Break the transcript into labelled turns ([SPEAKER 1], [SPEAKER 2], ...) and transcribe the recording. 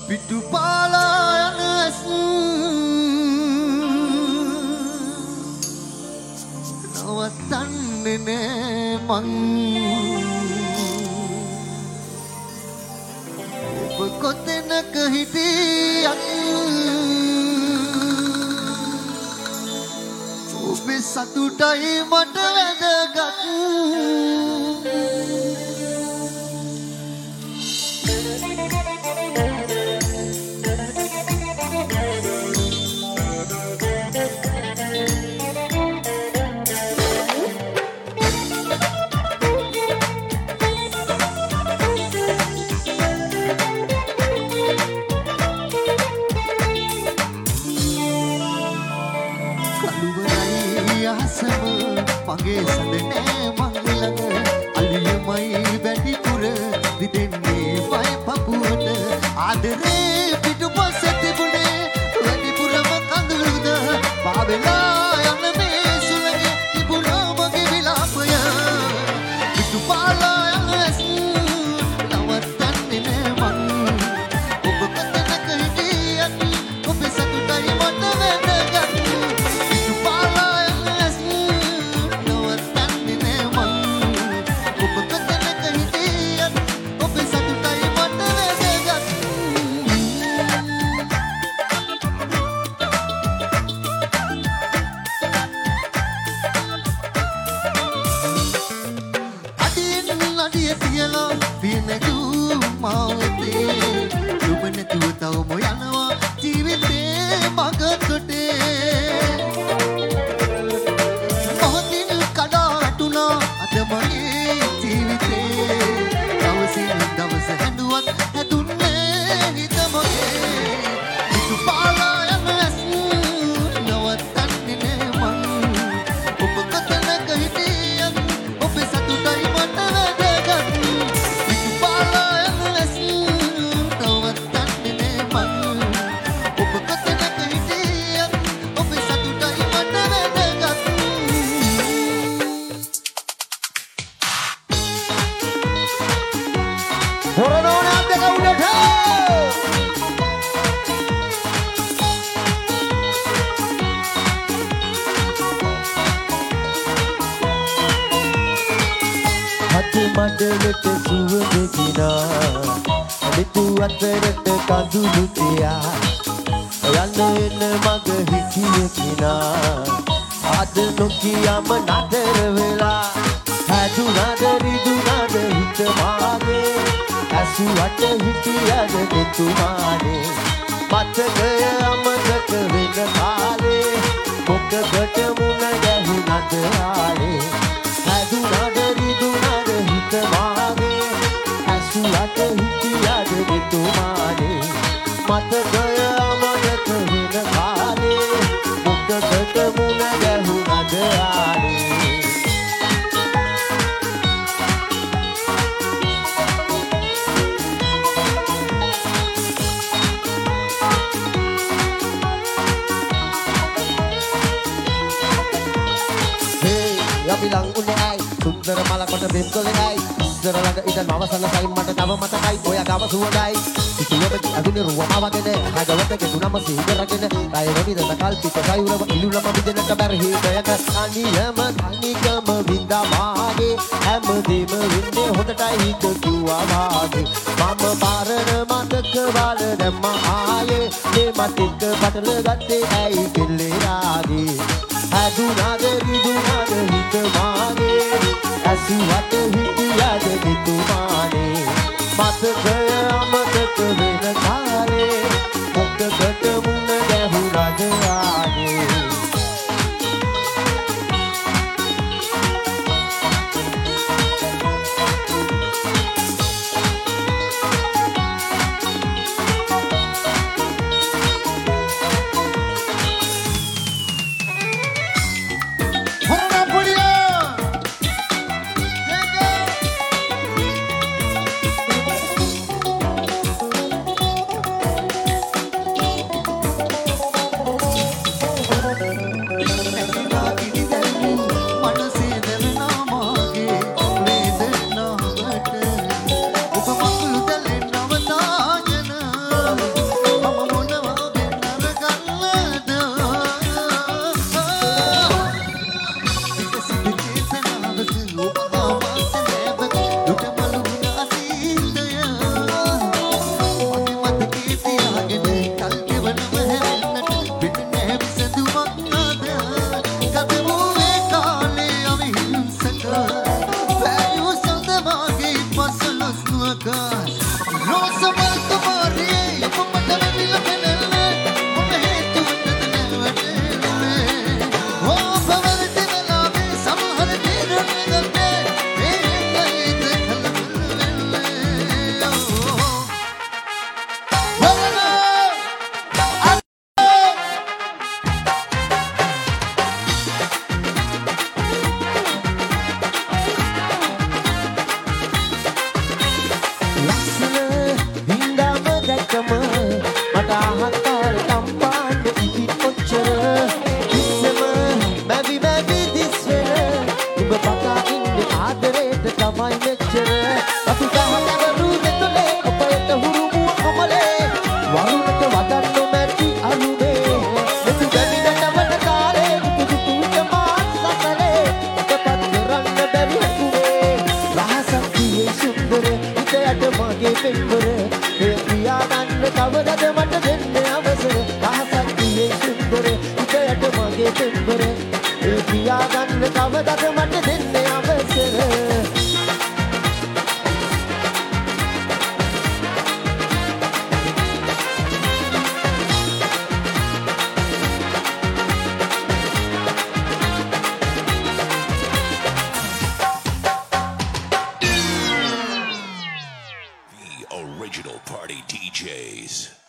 [SPEAKER 1] පිටු පාලා යන ඇස් නවත්තන්නේ නෑ මං ඔබ කොතැනක හිටියත් ඔබේ සතුටයි මට වැදගත් මගේ සඳනේ මං ළඟ අලියමයි වැඩිපුර විදෙන්නේ මයි පපුවට ආදරේ පිටුපස්සේ තිබුණේ වැඩිපුරම කඳුළුද පාවෙලා යන මේ සුළඟේ තිබුණා මගේ විලාපය පිටුපාලා යන ඇස් නවත්තන්නේ නෑ මං ඔබ කොතැනක හිටියත් ඔබේ සතුටයි මට වැදගත් පිටුපාලා යන ඇස් මඩලට සුවඳ ගිනා අදිතු අතරට කඳුළු තියා යන්න එන්න මග හිටිය කිනා අද නොකියම නතර වෙලා හැදුනද රිදුනද හිත මාගේ ඇසුවට හිටියද දෙතුමානේ මතකය අමතක වෙන කාලේ මොකකට මුණ ගැහුනද ආලේ හැදුනද රිදුනද හිත මාගේ ඇසුවට හිටියද දෙතුමානේ මතකය අමතක වෙන කාලේ මොකකට මුණ ගැහුනද ආලේ bilang unik ay sundara malah kota bemkol ay sundara laga idan mama sana sain mata tama mata kai oya gama suwadai itu bagi adune ruwa mawa gene haga wata ke tunama sihira gene kai roni da kalpi ka sai ura ilu lama bidena ka berhi dayaka aniyam anikam binda mage හැමදේම වෙන්නේ හොඳටයි හිත කිව්වා වාගේ මම පාරන මතක වල දැම්ම ආයේ මේ මතක පටල ගත්තේ ඇයි කෙල්ලේ රාගේ හැදුනාද රිදුනාද හිත මාගේ ඇසුවට හිටියද හිතුමානේ මතකය අමතක වෙන කාලේ මොකකට මුණ ගැහුනද ආගේ ඇයි මෙච්චර අපි ගහනවරු දෙතලේ ඔබට හුරුමුව කමලේ වරුණට වදන්න මැටි අලුනේ මෙතු බැමිනටවන කාලේ දුටු විට මාත් සසලේ ඔබපත් කරන්න බැරි හැකුවේ රහසක් දියේ සුන්දර හිතයට මගේ පෙම්බර ඒ පියාගන්න කවදද මට දෙන්න අවසර රහසක් දියේ සුන්දර හිතයට මගේ පෙම්බර ඒ පියාගන්න කවදද මට දෙන්න අවසර
[SPEAKER 2] Original party DJs.